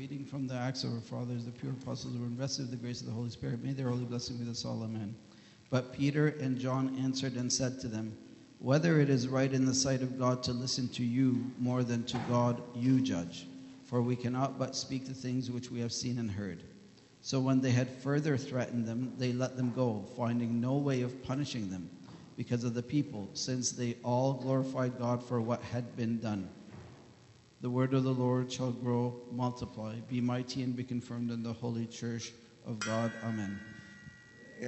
reading from the Acts of our Fathers, the pure apostles were invested with the grace of the Holy Spirit. May their holy blessing be with us all. Amen. But Peter and John answered and said to them, whether it is right in the sight of God to listen to you more than to God, you judge. For we cannot but speak the things which we have seen and heard. So when they had further threatened them, they let them go, finding no way of punishing them because of the people, since they all glorified God for what had been done. The word of the Lord shall grow, multiply, be mighty, and be confirmed in the holy church of God. Amen.